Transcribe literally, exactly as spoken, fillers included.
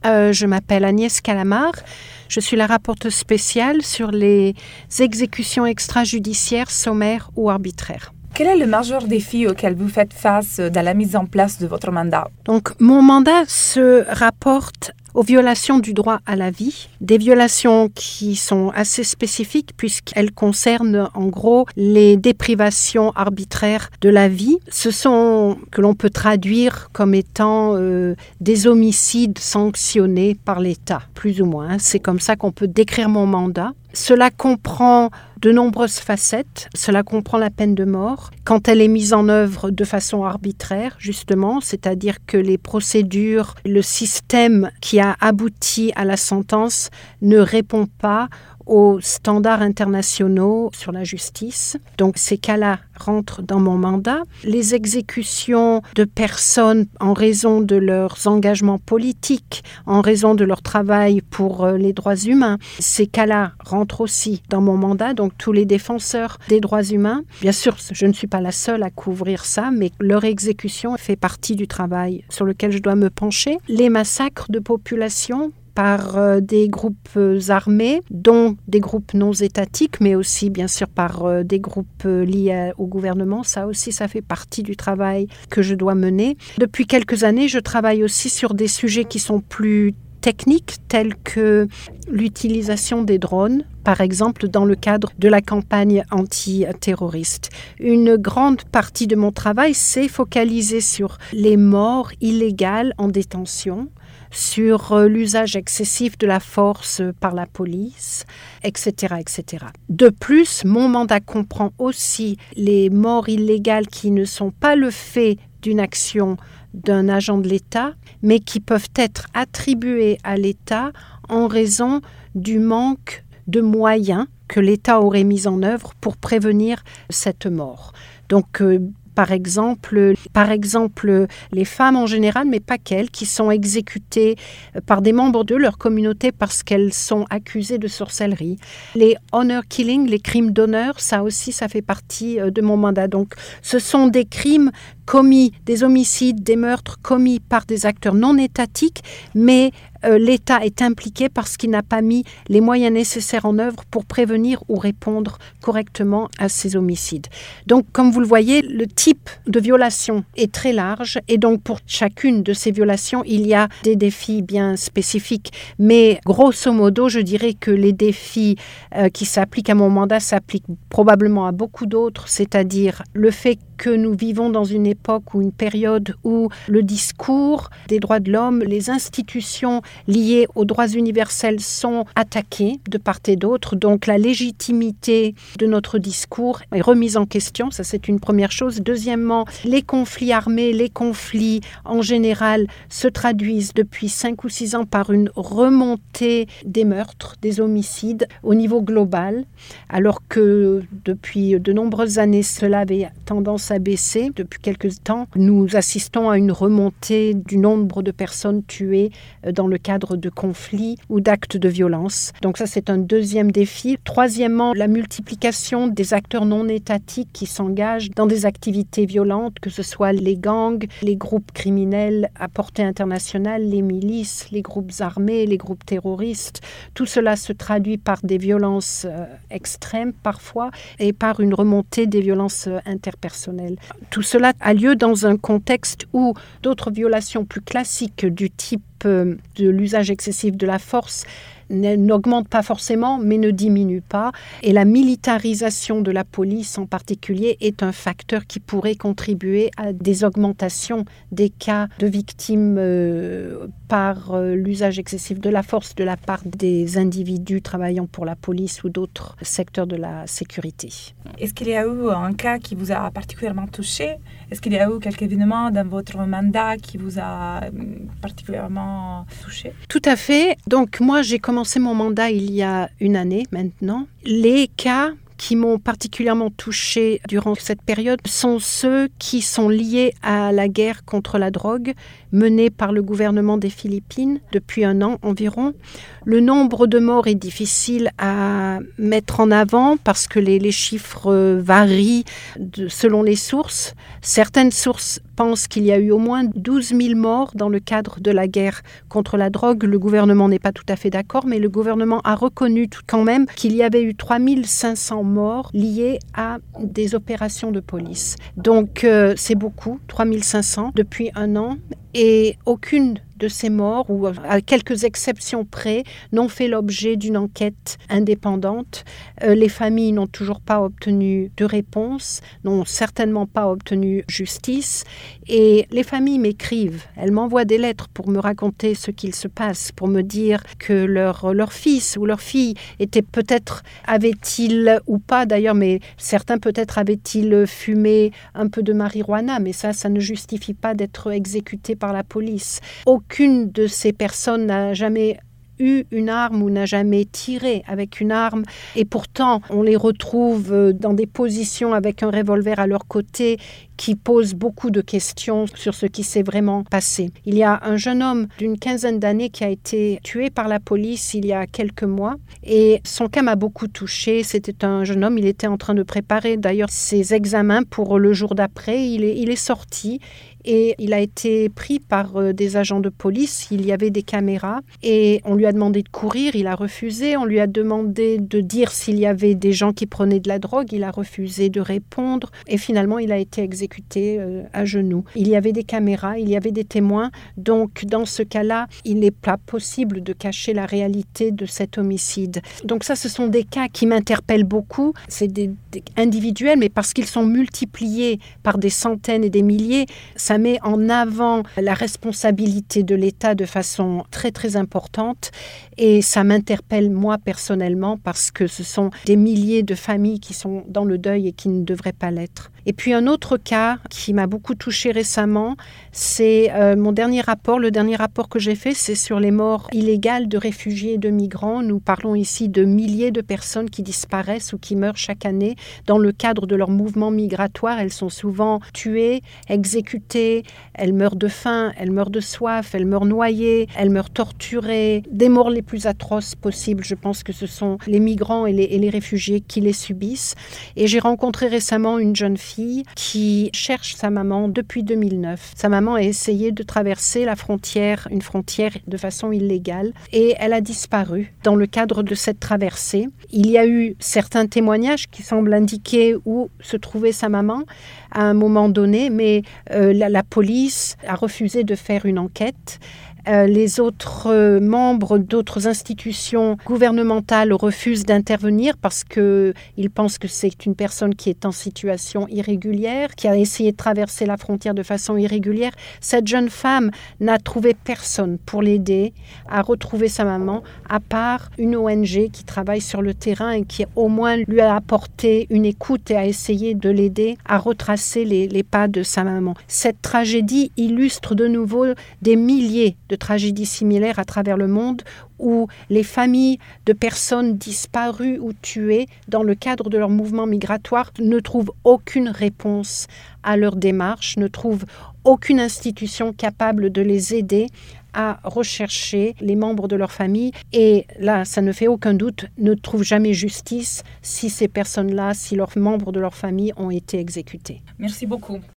Euh, je m'appelle Agnès Calamard. Je suis la rapporteure spéciale sur les exécutions extrajudiciaires sommaires ou arbitraires. Quel est le majeur défi auquel vous faites face dans la mise en place de votre mandat? Donc, mon mandat se rapporte aux violations du droit à la vie, des violations qui sont assez spécifiques puisqu'elles concernent en gros les déprivations arbitraires de la vie. Ce sont que l'on peut traduire comme étant euh, des homicides sanctionnés par l'État, plus ou moins. C'est comme ça qu'on peut décrire mon mandat. Cela comprend de nombreuses facettes. Cela comprend la peine de mort quand elle est mise en œuvre de façon arbitraire, justement, c'est-à-dire que les procédures, le système qui a abouti à la sentence ne répond pas aux standards internationaux sur la justice. Donc ces cas-là rentrent dans mon mandat. Les exécutions de personnes en raison de leurs engagements politiques, en raison de leur travail pour les droits humains, ces cas-là rentrent aussi dans mon mandat. Donc tous les défenseurs des droits humains, bien sûr, je ne suis pas la seule à couvrir ça, mais leur exécution fait partie du travail sur lequel je dois me pencher. Les massacres de population par euh, des groupes euh, armés, dont des groupes non étatiques, mais aussi bien sûr par euh, des groupes euh, liés à, au gouvernement. Ça aussi, ça fait partie du travail que je dois mener. Depuis quelques années, je travaille aussi sur des sujets qui sont plus techniques, tels que l'utilisation des drones, par exemple dans le cadre de la campagne antiterroriste. Une grande partie de mon travail s'est focalisée sur les morts illégales en détention, sur l'usage excessif de la force par la police, et cetera, et cetera. De plus, mon mandat comprend aussi les morts illégales qui ne sont pas le fait d'une action d'un agent de l'État, mais qui peuvent être attribuées à l'État en raison du manque de moyens que l'État aurait mis en œuvre pour prévenir cette mort. Donc, euh, Par exemple, par exemple, les femmes en général, mais pas qu'elles, qui sont exécutées par des membres de leur communauté parce qu'elles sont accusées de sorcellerie. Les honor killings, les crimes d'honneur, ça aussi, ça fait partie de mon mandat. Donc, ce sont des crimes commis, des homicides, des meurtres commis par des acteurs non étatiques, mais euh, l'État est impliqué parce qu'il n'a pas mis les moyens nécessaires en œuvre pour prévenir ou répondre correctement à ces homicides. Donc, comme vous le voyez, le type de violation est très large et donc pour chacune de ces violations, il y a des défis bien spécifiques. Mais grosso modo, je dirais que les défis euh, qui s'appliquent à mon mandat s'appliquent probablement à beaucoup d'autres, c'est-à-dire le fait que nous vivons dans une époque ou une période où le discours des droits de l'homme, les institutions liées aux droits universels sont attaquées de part et d'autre. Donc la légitimité de notre discours est remise en question, ça c'est une première chose. Deuxièmement, les conflits armés, les conflits en général se traduisent depuis cinq ou six ans par une remontée des meurtres, des homicides au niveau global, alors que depuis de nombreuses années cela avait tendance à baisser. Depuis quelques temps, nous assistons à une remontée du nombre de personnes tuées dans le cadre de conflits ou d'actes de violence. Donc ça, c'est un deuxième défi. Troisièmement, la multiplication des acteurs non étatiques qui s'engagent dans des activités violentes, que ce soit les gangs, les groupes criminels à portée internationale, les milices, les groupes armés, les groupes terroristes. Tout cela se traduit par des violences euh, extrêmes parfois et par une remontée des violences euh, interpersonnelles. Tout cela a lieu dans un contexte où d'autres violations plus classiques du type de l'usage excessif de la force n'augmente pas forcément, mais ne diminue pas. Et la militarisation de la police en particulier est un facteur qui pourrait contribuer à des augmentations des cas de victimes euh, par euh, l'usage excessif de la force de la part des individus travaillant pour la police ou d'autres secteurs de la sécurité. Est-ce qu'il y a eu un cas qui vous a particulièrement touché? Est-ce qu'il y a eu quelques événements dans votre mandat qui vous a particulièrement touché? Tout à fait. Donc moi, j'ai commencé mon mandat il y a une année maintenant. Les cas qui m'ont particulièrement touchée durant cette période sont ceux qui sont liés à la guerre contre la drogue menée par le gouvernement des Philippines depuis un an environ. Le nombre de morts est difficile à mettre en avant parce que les, les chiffres varient de, selon les sources. Certaines sources pense qu'il y a eu au moins douze mille morts dans le cadre de la guerre contre la drogue. Le gouvernement n'est pas tout à fait d'accord, mais le gouvernement a reconnu tout quand même qu'il y avait eu trois mille cinq cents morts liés à des opérations de police. Donc euh, c'est beaucoup, trois mille cinq cents depuis un an, et aucune de ces morts, ou à quelques exceptions près, n'ont fait l'objet d'une enquête indépendante. Euh, les familles n'ont toujours pas obtenu de réponse, n'ont certainement pas obtenu justice. Et les familles m'écrivent, elles m'envoient des lettres pour me raconter ce qu'il se passe, pour me dire que leur, leur fils ou leur fille était peut-être, avait-il ou pas d'ailleurs, mais certains peut-être avaient-ils fumé un peu de marijuana, mais ça, ça ne justifie pas d'être exécuté par la police. Aucune de ces personnes n'a jamais eu une arme ou n'a jamais tiré avec une arme, et pourtant on les retrouve dans des positions avec un revolver à leur côté qui posent beaucoup de questions sur ce qui s'est vraiment passé. Il y a un jeune homme d'une quinzaine d'années qui a été tué par la police il y a quelques mois, et son cas m'a beaucoup touchée. C'était un jeune homme, il était en train de préparer d'ailleurs ses examens pour le jour d'après. Il est, il est sorti et il a été pris par des agents de police. Il y avait des caméras et on lui a demandé de courir, il a refusé. On lui a demandé de dire s'il y avait des gens qui prenaient de la drogue, il a refusé de répondre, et finalement il a été exécuté euh, à genoux. Il y avait des caméras, il y avait des témoins, donc dans ce cas-là, il n'est pas possible de cacher la réalité de cet homicide. Donc ça, ce sont des cas qui m'interpellent beaucoup. C'est des, des individuels, mais parce qu'ils sont multipliés par des centaines et des milliers, ça met en avant la responsabilité de l'État de façon très très importante, et ça m'interpelle moi personnellement parce que ce sont des milliers de familles qui sont dans le deuil et qui ne devraient pas l'être. Et puis un autre cas qui m'a beaucoup touchée récemment, c'est euh, mon dernier rapport. Le dernier rapport que j'ai fait, c'est sur les morts illégales de réfugiés et de migrants. Nous parlons ici de milliers de personnes qui disparaissent ou qui meurent chaque année dans le cadre de leur mouvement migratoire. Elles sont souvent tuées, exécutées, elles meurent de faim, elles meurent de soif, elles meurent noyées, elles meurent torturées. Des morts les plus atroces possibles. Je pense que ce sont les migrants et les, et les réfugiés qui les subissent. Et j'ai rencontré récemment une jeune fille qui cherche sa maman depuis deux mille neuf. Sa maman a essayé de traverser la frontière, une frontière de façon illégale, et elle a disparu dans le cadre de cette traversée. Il y a eu certains témoignages qui semblent indiquer où se trouvait sa maman à un moment donné, mais euh, la, la police a refusé de faire une enquête. Euh, les autres euh, membres d'autres institutions gouvernementales refusent d'intervenir parce qu'ils pensent que c'est une personne qui est en situation irrégulière, qui a essayé de traverser la frontière de façon irrégulière. Cette jeune femme n'a trouvé personne pour l'aider à retrouver sa maman, à part une O N G qui travaille sur le terrain et qui au moins lui a apporté une écoute et a essayé de l'aider à retracer les, les pas de sa maman. Cette tragédie illustre de nouveau des milliers de tragédies similaires à travers le monde où les familles de personnes disparues ou tuées dans le cadre de leur mouvement migratoire ne trouvent aucune réponse à leur démarche, ne trouvent aucune institution capable de les aider à rechercher les membres de leur famille. Et là, ça ne fait aucun doute, ne trouvent jamais justice si ces personnes-là, si leurs membres de leur famille ont été exécutés. Merci beaucoup.